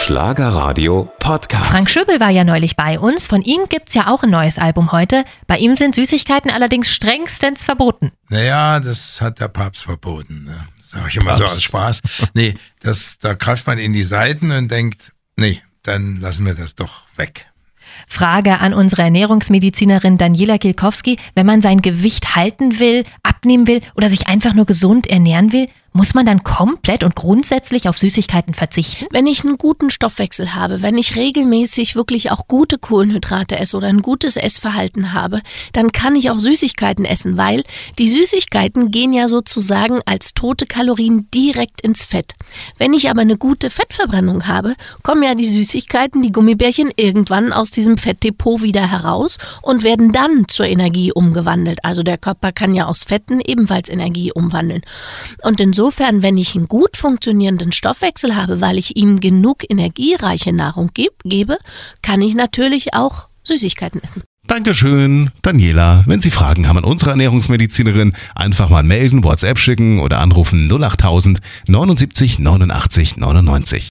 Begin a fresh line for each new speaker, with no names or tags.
Schlagerradio Podcast.
Frank Schöbel war ja neulich bei uns. Von ihm gibt's ja auch ein neues Album heute. Bei ihm sind Süßigkeiten allerdings strengstens verboten.
Naja, das hat der Papst verboten. Ne? Das sage ich immer so aus Spaß. Nee, da greift man in die Seiten und denkt, nee, dann lassen wir das doch weg.
Frage an unsere Ernährungsmedizinerin Daniela Gilkowski. Wenn man sein Gewicht halten will, abnehmen will oder sich einfach nur gesund ernähren will, muss man dann komplett und grundsätzlich auf Süßigkeiten verzichten?
Wenn ich einen guten Stoffwechsel habe, wenn ich regelmäßig wirklich auch gute Kohlenhydrate esse oder ein gutes Essverhalten habe, dann kann ich auch Süßigkeiten essen, weil die Süßigkeiten gehen ja sozusagen als tote Kalorien direkt ins Fett. Wenn ich aber eine gute Fettverbrennung habe, kommen ja die Süßigkeiten, die Gummibärchen irgendwann aus diesem Fettdepot wieder heraus und werden dann zur Energie umgewandelt. Also der Körper kann ja aus Fetten ebenfalls Energie umwandeln. Und insofern, wenn ich einen gut funktionierenden Stoffwechsel habe, weil ich ihm genug energiereiche Nahrung gebe, kann ich natürlich auch Süßigkeiten essen.
Dankeschön, Daniela. Wenn Sie Fragen haben an unsere Ernährungsmedizinerin, einfach mal melden, WhatsApp schicken oder anrufen 08000 79 89 99.